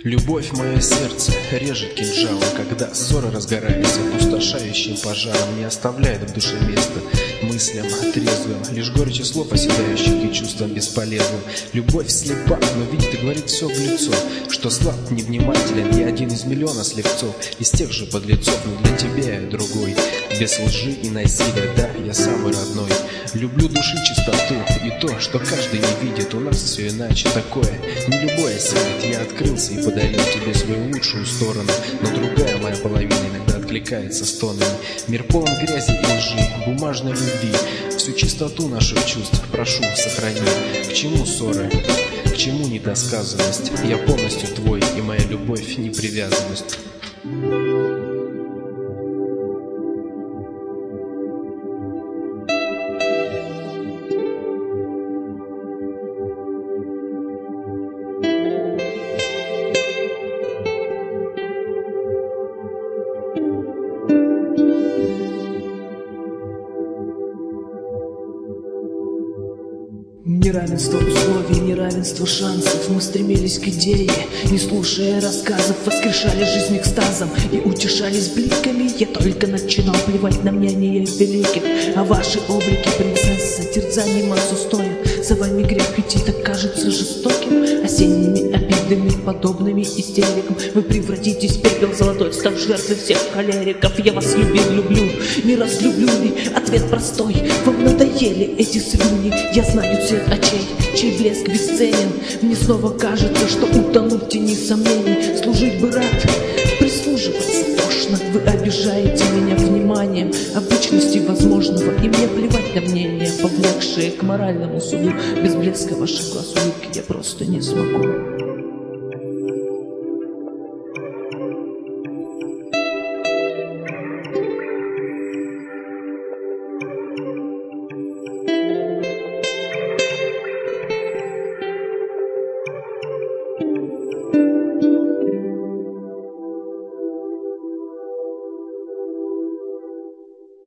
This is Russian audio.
Любовь мое сердце режет кинжалом, когда ссоры разгораются опустошающим пожаром, не оставляет в душе места мыслям трезвым, лишь горечь слов оседающих и чувствам бесполезным. Любовь слепа, но видит и говорит все в лицо, что слаб, невнимателен, я один из миллиона слепцов, из тех же подлецов, но для тебя я другой, без лжи и насилия, да, я самый родной. Люблю души чистоту и то, что каждый не видит, у нас все иначе такое, не любое осилит. Я открылся и подарил тебе свою лучшую сторону, но другая моя половина иногда откликается стонами. Мир полон грязи и лжи, бумажной любви, всю чистоту наших чувств прошу, сохрани. К чему ссоры, к чему недосказанность? Я полностью твой, и моя любовь не привязанность. Неравенство условий, неравенство шансов. Мы стремились к идее, не слушая рассказов, воскрешали жизнь экстазом и утешались бликами. Я только начинал плевать на мнение великих, а ваши облики принцессы терзаний массу стоят. За вами грех идти так кажется жестоким, осенними обидами, подобными истерикам. Вы превратитесь в пепел золотой, став жертвой всех холериков. Я вас любил, люблю, не разлюблю ли? Ответ простой, вам надоели эти слюни. Я знаю цвет очей, чей блеск бесценен. Мне снова кажется, что утону в тени сомнений. Служить бы рад, прислуживаться тошно. Вы обижаете меня вниманием обычности возможного, и мне плевать на мнение, повлекшие к моральному суду. Без блеска ваших глаз улыбки я просто не смогу.